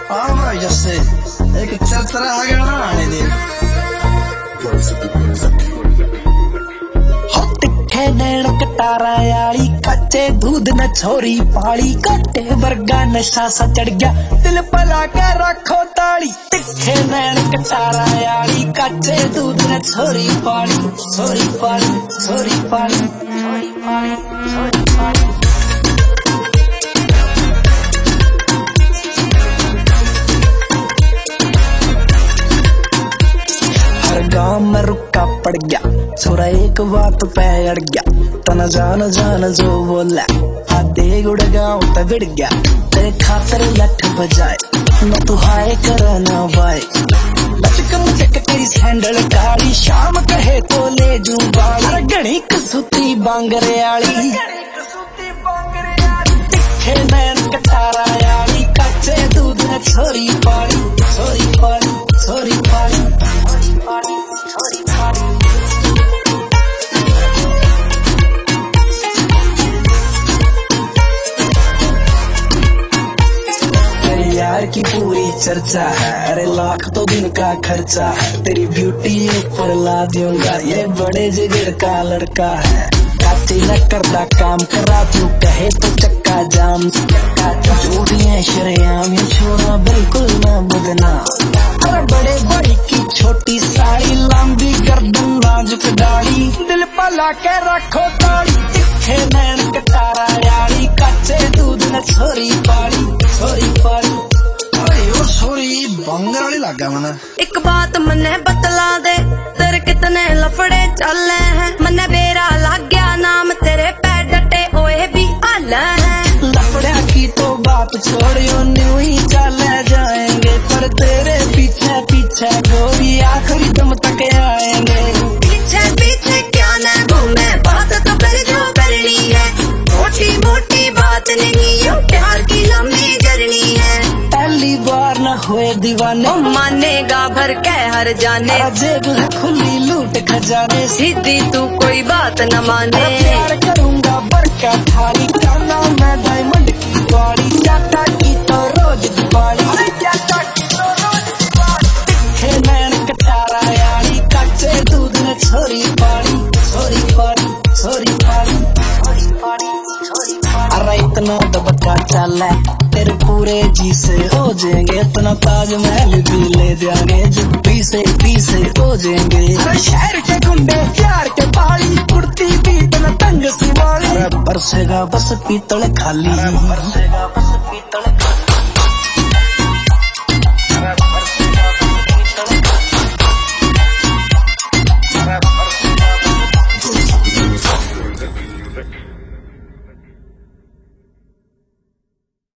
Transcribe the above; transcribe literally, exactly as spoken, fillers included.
हाँ भाई जैसे एक चरचरा आ गया ना आने दे नैन कटारा याली कच्चे दूध न छोरी पाली कट्टे वर्गा नशा सा चढ़ गया दिल पला के रखो ताली तिखे नैन कटारा याली कच्चे दूध न छोरी पाली छोरी पाली छोरी पाली छोरी पाली छोरी पाली हर गांव में रुका पड़ गया छोरा एक बात पे अड़ गया तना जान जान जो बोला आधे गुड़ गाँव पे बिड़ गया तेरे खातर लठ बजाए न तू हाय कर ना बाय लचक मुचक तेरी सैंडल काली शाम कहे तो ले जू बाली घनी कसूती बांगरे आली तिखे नैन कटारा याली कच्चे दूध न छोरी पाली छोरी पाली छोरी पाली छोरी पाली छोरी पाली यार की पूरी चर्चा है अरे लाख तो दिन का खर्चा है तेरी ब्यूटी ऊपर ला दूंगा ये बड़े जिगर का लड़का है काची न करदा काम करा तू कहे तो चक्का जाम जो भी है शरेआम ये छोरा बिल्कुल न बदना अरे बड़े बड़ी की छोटी साड़ी लंबी गर्दन नाजुक दाढ़ी दिल पला के रखो ताली तिखे नैन कटारा यारी कच्चे दूध न छोरी पाली छोरी पाली छोरी बंगर वाली लग गया मना एक बात मने बतला दे तेरे कितने लफड़े चले हैं मने बेरा लग गया नाम तेरे पे डटे ओए भी आला है लफड़ा की तो बात छोड़ियो न्यू ही चले जाएंगे पर तेरे पीछे पीछे गोरी आखिरी दम तक आएंगे पीछे पीछे क्या ना घूमे बात तो कर जो करनी है मोटी मोटी बात नहीं यो प्यार की लंबी जर्नी है पहली बार न हुए दीवाने मानेगा भर के हर जाने जेब है खुली लूट खजाने सीधी तू कोई बात न माने प्यार करूंगा बड़का थाली करना मैं डायमंड की बाड़ी जाता की तो रोज दिवाली जाता की तो रोज दिवाली तिखे नैन कटारा यारी कच्चे दूध न छोरी पाली छोरी पाली छोरी पाली छोरी पाली छोरी पाली अरे इतना दबका चला तेरे पूरे जी से हो जाएंगे इतना ताजमहल भी ले जाएंगे जब पीसे पीसे हो जाएंगे शहर के गुंडे प्यार के पाली कुर्ती भी इतना तंग सी वाली बरसेगा बस पीतल खाली बरसेगा बस पीतल